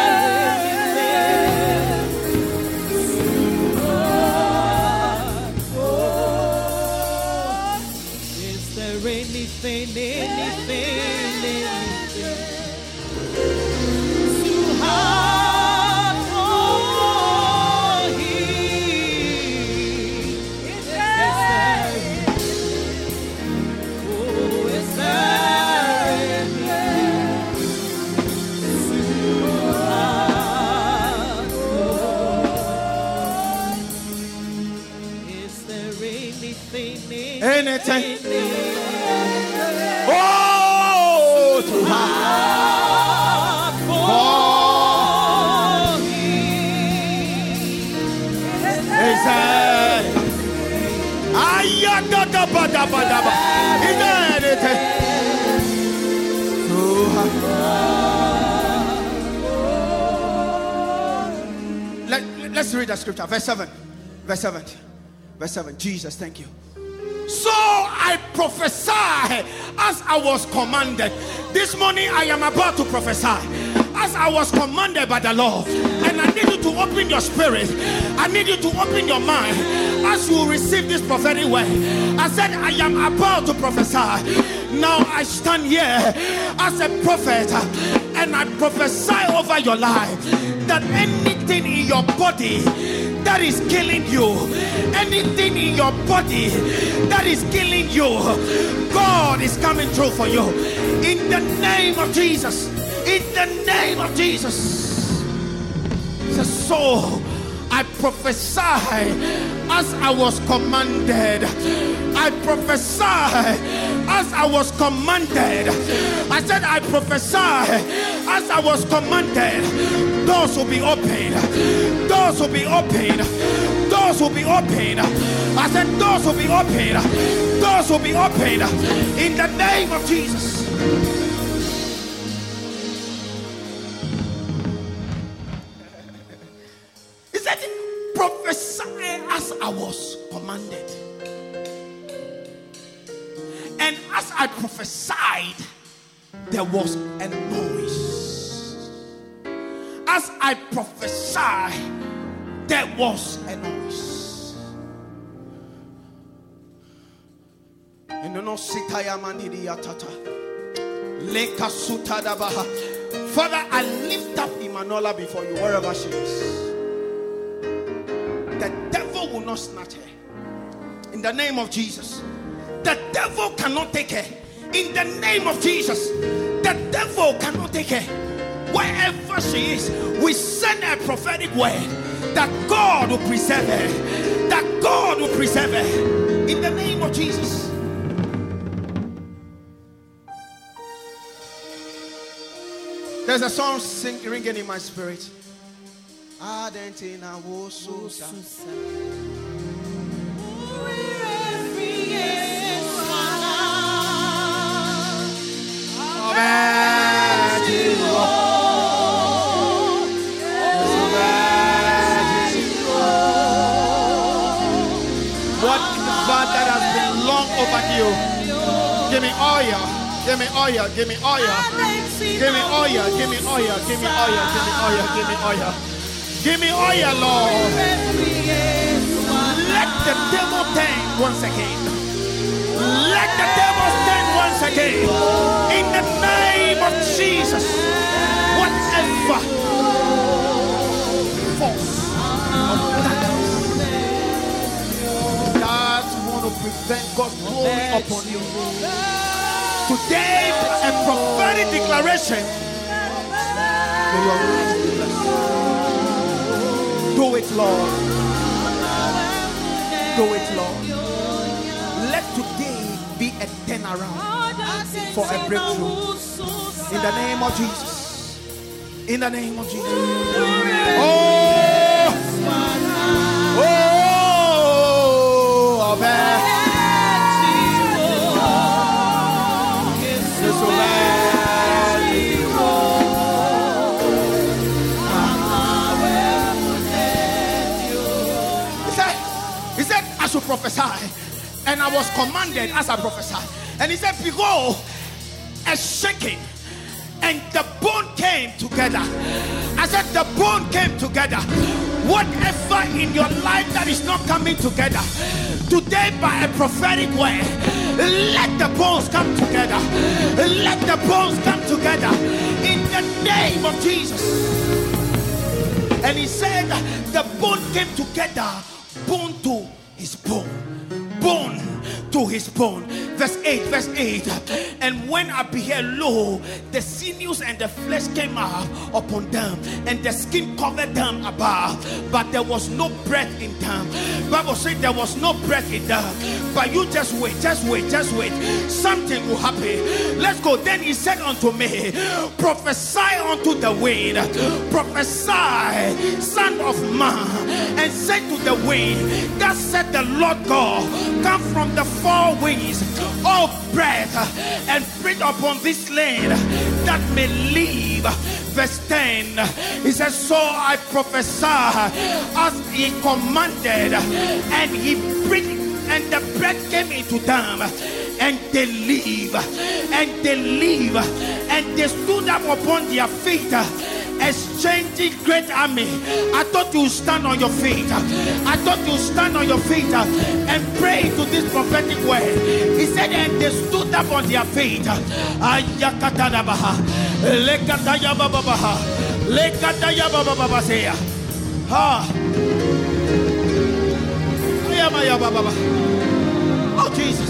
Is there anything, anything, anything too hard for Him? Is there? Oh, is there anything too hard for? Is there anything, anything. anything? Oh, too hard for Him. Is there? Ayadadabadabadaba. Is there anything too hard? Let, let's read the scripture. Verse seven. Verse seven. Verse seven. Jesus, thank you. So I prophesy as I was commanded. This morning I am about to prophesy as I was commanded by the Lord. And I need you to open your spirit. I need you to open your mind as you receive this prophetic word. I said I am about to prophesy. Now I stand here as a prophet and I prophesy over your life that anything in your body that is killing you, anything in your body that is killing you, God is coming through for you. In the name of Jesus. In the name of Jesus. So I prophesy as I was commanded. I prophesy as I was commanded. I said I prophesy as I was commanded. Doors will be opened. Doors will be opened. Doors will be opened. I said doors will be opened. Doors will be opened. In the name of Jesus. as I was commanded. And as I prophesied, there was a noise. As I prophesied, there was a noise. Father, I lift up Imanola before you, wherever she is. The devil will not snatch her. In the name of Jesus. The devil cannot take her. In the name of Jesus. The devil cannot take her. Wherever she is, we send a prophetic word that God will preserve her. That God will preserve her. In the name of Jesus. There's a song sing, ringing in my spirit. Adentina wosusa. What that has been long overdue? Give me oil. Give me oil. Give me oil. Give me oil. Give me oil. Give me oil. Give me oil. Give me oil. Give me oil, Lord. Let the devil turn once again. Let the devil stand once again. In the name of Jesus. Whatever force of darkness that want to prevent God's glory upon you. Today, a prophetic declaration. May your life be blessed. Do it, Lord. Do it, Lord. Let today be a turnaround for a breakthrough. In the name of Jesus. In the name of Jesus. Oh! Oh! Amen. He said, I should prophesy. And I was commanded as I prophesied. And he said, behold, a shaking. And the bone came together. I said, the bone came together. Whatever in your life that is not coming together, today by a prophetic word, let the bones come together. Let the bones come together in the name of Jesus. And he said, the bone came together, bone to his bone, bone to his bone. Verse eight, verse eight. And when I beheld, lo, the sinews and the flesh came up upon them, and the skin covered them above, but there was no breath in them. Bible said there was no breath in them. But you just wait, just wait, just wait. Something will happen. Let's go. Then he said unto me, prophesy unto the wind, prophesy, son of man, and say to the wind, thus said the Lord God, come from the four winds, all breath, and breathe upon this land that may live. Verse ten, he says, so I prophesy as he commanded, and he breathed, and the breath came into them, and they live, and they live, and they stood up upon their feet, exchanging great army. I thought you would stand on your feet. I thought you would stand on your feet and pray to this prophetic word. He said, and they stood up on their feet. Ayakatadabaha, lekatayababaha, lekatayabababaseya. Ha. Oh Jesus.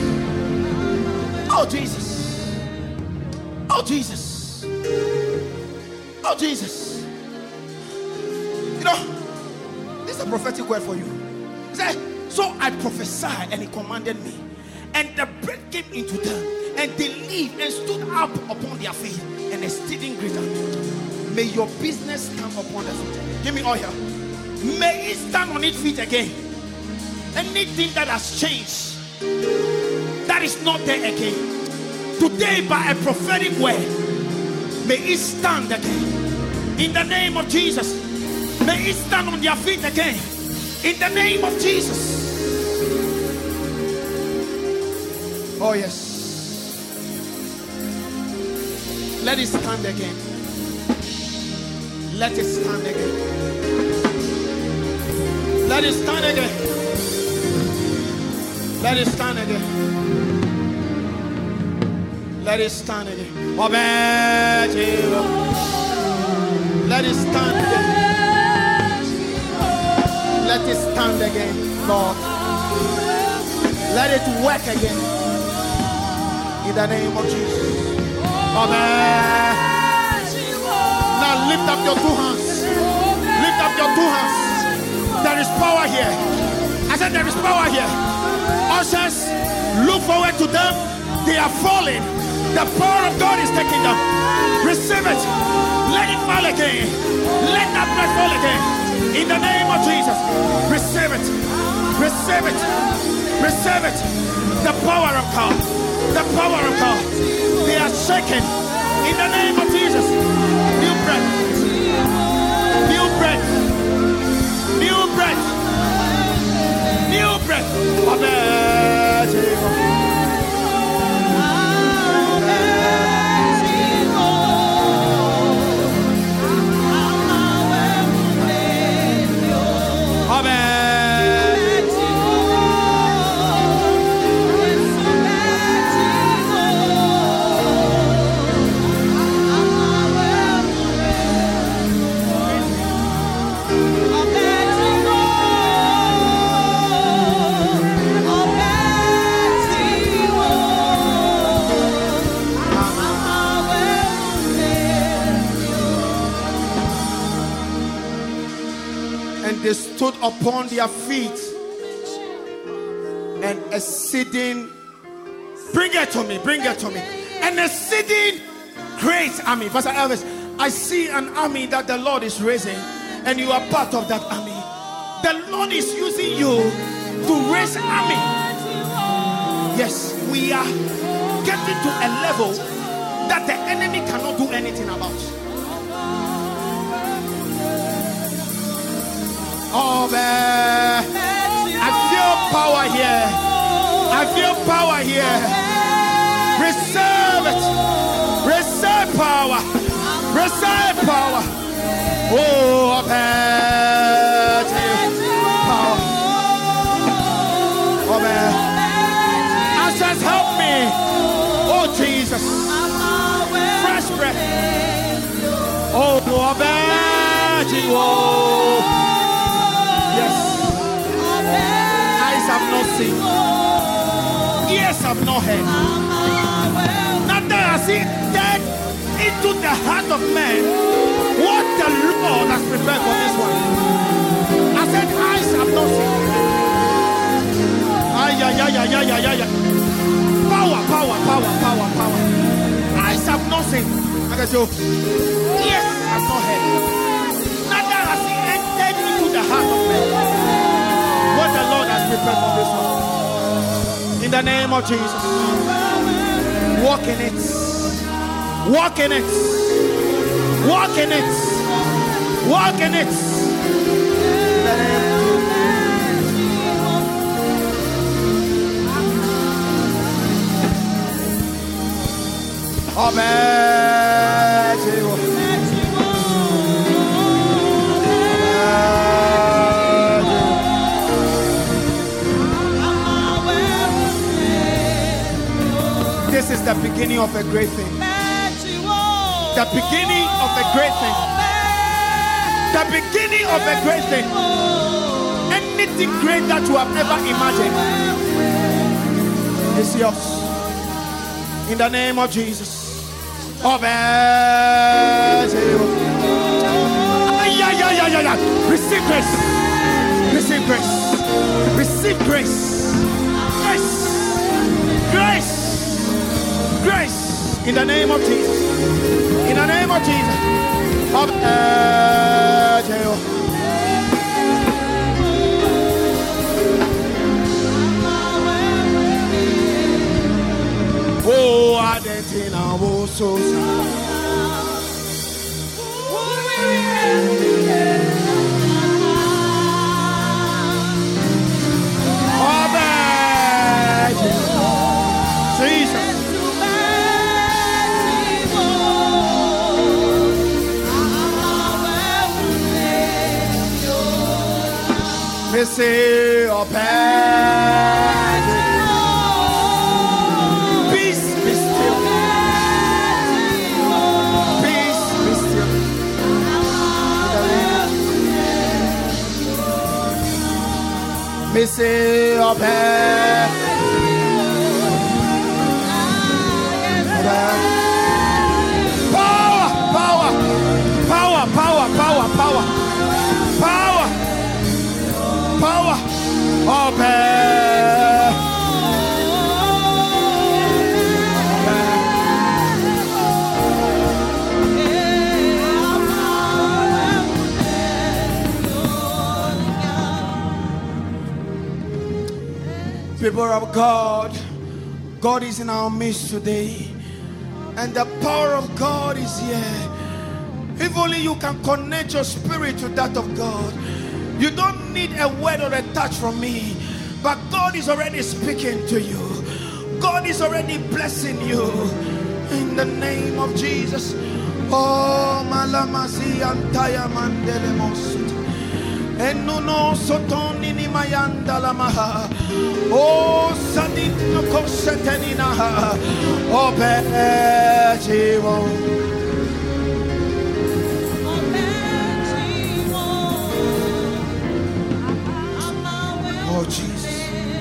Oh Jesus. Oh Jesus. Oh Jesus. You know, this is a prophetic word for you. He said, so I prophesied, and he commanded me, and the breath came into them, and they lived and stood up upon their feet, and exceeding greater. May your business stand upon the feet. Give me oil. May it stand on its feet again. Anything that has changed, that is not there again, today by a prophetic word, may it stand again. In the name of Jesus, may it stand on their feet again. In the name of Jesus. Oh yes. Let it stand again. Let it stand again. Let it stand again. Let it stand again. Let it stand again. Let it stand again. Let it stand again, Lord. Let it work again. In the name of Jesus. Amen. Now lift up your two hands. Lift up your two hands. There is power here. I said there is power here. Ushers, look forward to them. They are falling. The power of God is taking them. Receive it. Let it fall again. Let that breath fall again. In the name of Jesus. Receive it. Receive it. Receive it. The power of God. The power of God. They are shaken. In the name of Jesus. New breath. New breath. New breath. New breath. Amen. They stood upon their feet, and exceeding, bring it to me, bring it to me, an exceeding great army. Pastor Elvis, I see an army that the Lord is raising, and you are part of that army. The Lord is using you to raise an army. Yes, we are getting to a level that the enemy cannot do anything about. Oh man, I feel power here. I feel power here. Receive it. Receive power. Receive power. Oh, man. Power. Oh man. Ashes, help me. Oh Jesus. Fresh breath. Oh, man. Oh. Yes. Eyes have not seen. Ears have not heard. Neither has it entered into the heart of man what the Lord has prepared for this one. I said eyes have not seen. Ay, ay, ay, ay, ay, ay, ay. Power, power, power, power, power. Eyes have not seen. I can say, ears have not heard. Neither has it entered into the heart of man what the Lord has prepared for this one. In the name of Jesus, walk in it, walk in it, walk in it, walk in it. In the name of Jesus. Amen. This is the beginning of a great thing. The beginning of a great thing. The beginning of a great thing. Anything great that you have ever imagined is yours. In the name of Jesus. Receive grace. Receive grace. Receive grace. Grace. Grace. Grace in the name of Jesus. In the name of Jesus. Oh, I didn't know so. Missy or bad. Peace be still. Peace be still. Missy or bad. Power, power, power, power, power, power, power. Power, obey. People of God, God is in our midst today, and the power of God is here. If only you can connect your spirit to that of God. You don't need a word or a touch from me, but God is already speaking to you. God is already blessing you in the name of Jesus. Oh, malamasi antaya mandele mosut. Enuno sotoni ni mayanda lamaha. Oh, sadino kosetenina. Oh, bejiwo. Oh, Jesus.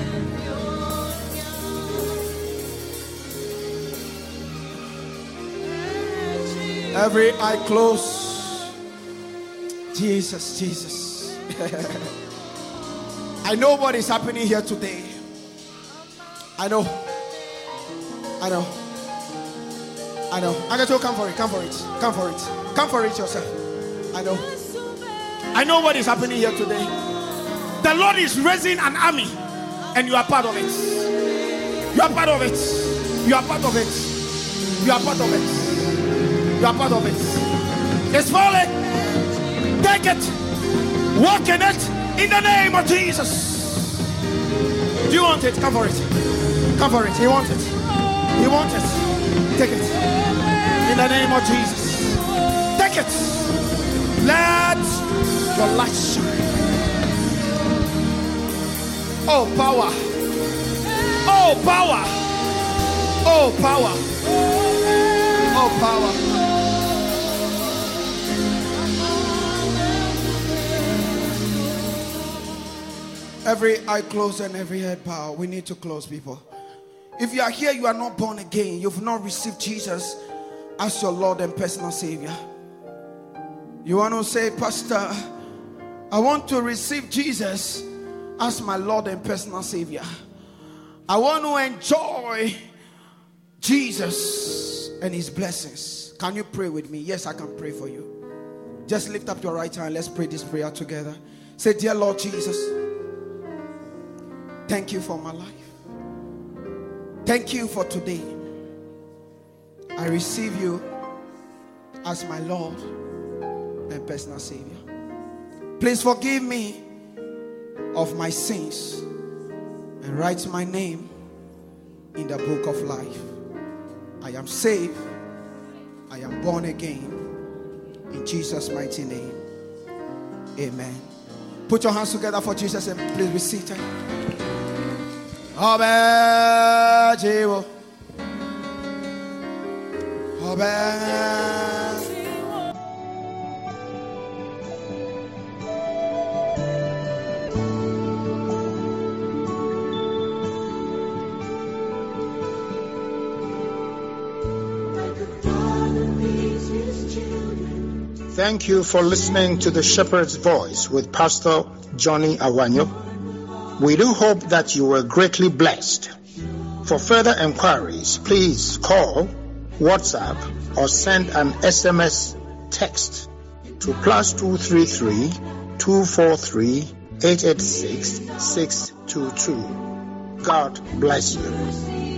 Every eye closed. Jesus, Jesus. I know what is happening here today. I know. I know. I know. Agato, come for it. Come for it. Come for it. Come for it yourself. I know. I know what is happening here today. The Lord is raising an army, and you are part of it. You are part of it. You are part of it. You are part of it. You are part of it. It's falling. Take it. Walk in it in the name of Jesus. Do you want it? Come for it. Come for it. He wants it. He wants it. Take it. In the name of Jesus. Take it. Let your light shine. Oh, power. Oh, power. Oh, power. Oh, power. Every eye closed and every head bowed. We need to close, people. If you are here, you are not born again. You've not received Jesus as your Lord and personal Savior. You want to say, Pastor, I want to receive Jesus as my Lord and personal Savior. I want to enjoy Jesus and His blessings. Can you pray with me? Yes, I can pray for you. Just lift up your right hand. Let's pray this prayer together. Say, dear Lord Jesus, thank you for my life. Thank you for today. I receive you as my Lord and personal Savior. Please forgive me of my sins and write my name in the book of life. I am saved. I am born again. In Jesus' mighty name. Amen. Put your hands together for Jesus and please be seated. Obey, Jesus. Obey. Thank you for listening to The Shepherd's Voice with Pastor Johnny Awanyo. We do hope that you were greatly blessed. For further inquiries, please call, WhatsApp, or send an S M S text to plus two three three, two four three, eight eight six, six two two. God bless you.